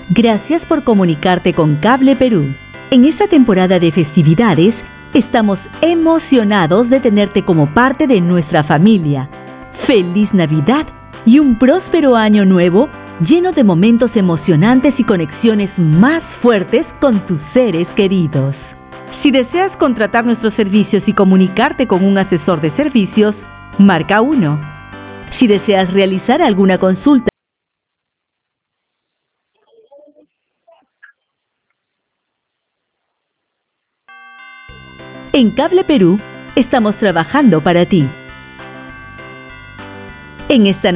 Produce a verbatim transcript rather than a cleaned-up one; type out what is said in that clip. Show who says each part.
Speaker 1: Gracias por comunicarte con Cable Perú. En esta temporada de festividades, estamos emocionados de tenerte como parte de nuestra familia. ¡Feliz Navidad y un próspero año nuevo lleno de momentos emocionantes y conexiones más fuertes con tus seres queridos! Si deseas contratar nuestros servicios y comunicarte con un asesor de servicios, marca uno. Si deseas realizar alguna consulta, en Cable Perú estamos trabajando para ti. En esta